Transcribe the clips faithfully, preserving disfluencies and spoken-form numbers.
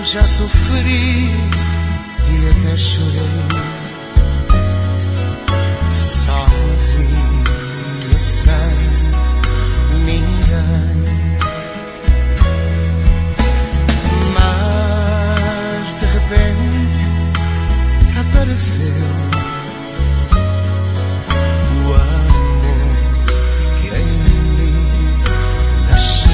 Já sofri e até chorei, sozinho, sem ninguém. Mas de repente apareceu o amor que em mim nasceu.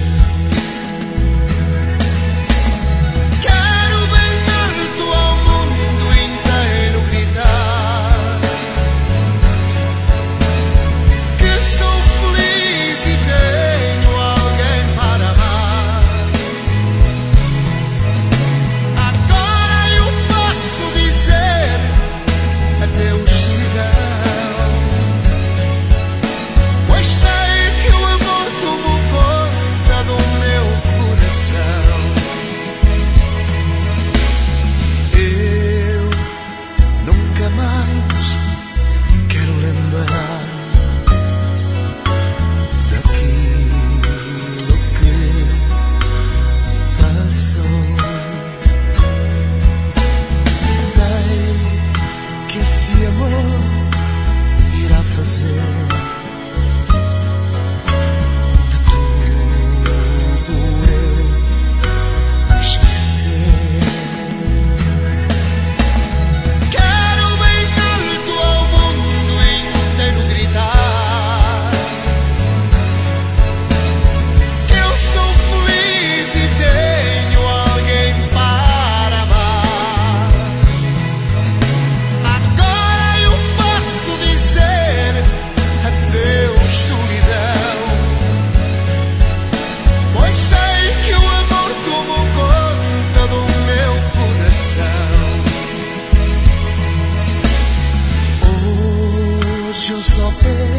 Esse amor irá fazer de tudo eu esquecer. Quero bem alto ao mundo inteiro gritar que eu sou feliz e tenho alguém para amar. Eu só penso